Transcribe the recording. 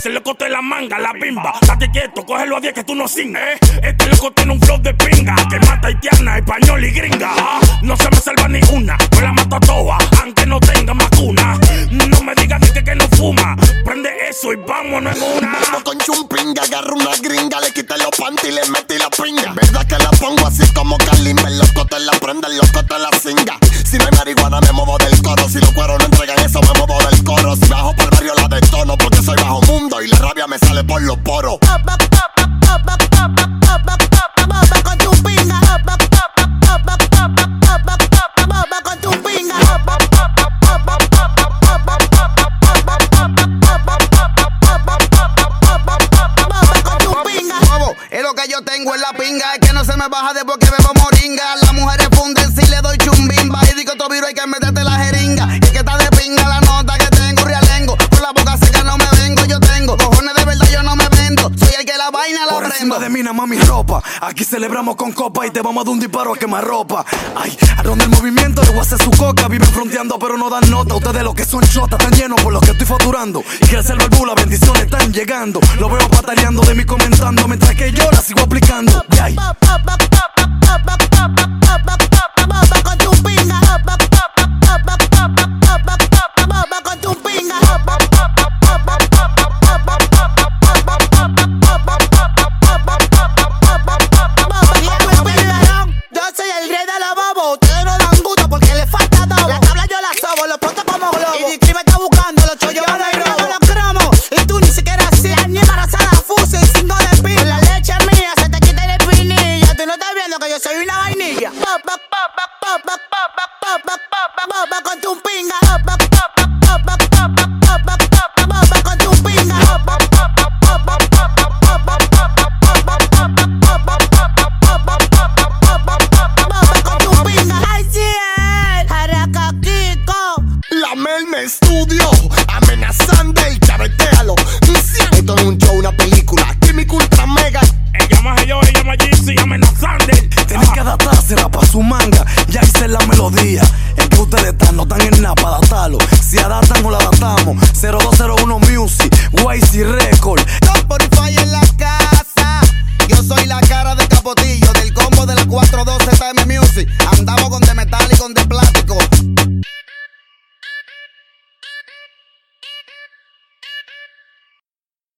Ese loco te la manga, la bimba. Date quieto, cógelo a 10 que tú no singes. Este loco tiene un flow de pinga que mata haitiana, español y gringa. No se me salva ni una, me la mato a toa, aunque no tenga vacuna. No me digas de que no fuma. Prende eso y vámonos en una. Vamos con chumpinga, agarro una gringa, le quité los panty y le metí la pinga. Verdad que la pongo así como Kalimba, el loco te la prende, el loco te la singa. Si no hay marihuana me muevo del coro, si los cueros no entregan eso me muevo del coro. Si bajo por el barrio la detono porque soy bajo mundo y la rabia me sale por los poros. Con tu pinga. Con tu pinga. Es lo que yo tengo en la pinga, es que no se me baja de porque bebo moringa. Las mujeres funden si le doy chumbimba y digo Tobiro hay que meterte la jeringa. Y es que está de pinga la nota que tengo, realengo. Por la boca seca no me vengo, yo tengo cojones de verdad, yo no me vendo. Soy el que la vaina la por prendo. Encima de mí nada más mi ropa. Aquí celebramos con copa y te vamos a dar un disparo a quemar ropa. Ay, a donde el movimiento le voy a hacer su coca. Viven fronteando pero no dan nota. Ustedes los que son chotas están llenos por los que estoy facturando. Y que el barbula, bendiciones están llegando. Lo veo pataleando de mí comentando mientras que yo la sigo aplicando. Yay. Con tu pinga. Con tu pinga. Yo soy el rey de la bobo. Ustedes no dan gusto porque le falta todo. La tabla yo la sobo, los pongo como globo. Y Distri me está buscando, los chollos van a robo. Los cromos, y tú ni siquiera hacías ni embarazada fusa y cinco de pila. La leche mía se te quita el espinilla. Tú no estás viendo que yo soy una vainilla. Con tu pinga. Con tu pinga. Lamerme estudio, amenazando el chavetealo. Esto no es un show, una película. Químico ultra mega. Ella más yo, ella más Jeezy, amenazando. Tenés que adaptársela pa' su manga. Ya hice la melodía. Es que ustedes no están en nada para adaptarlo. Si adaptan o la adaptamos. 0201 Music, YC Record. Spotify en la casa. Yo soy la cara de Capotillo, del combo de la 412 TM Music. Andamos con de metal y con de plástico.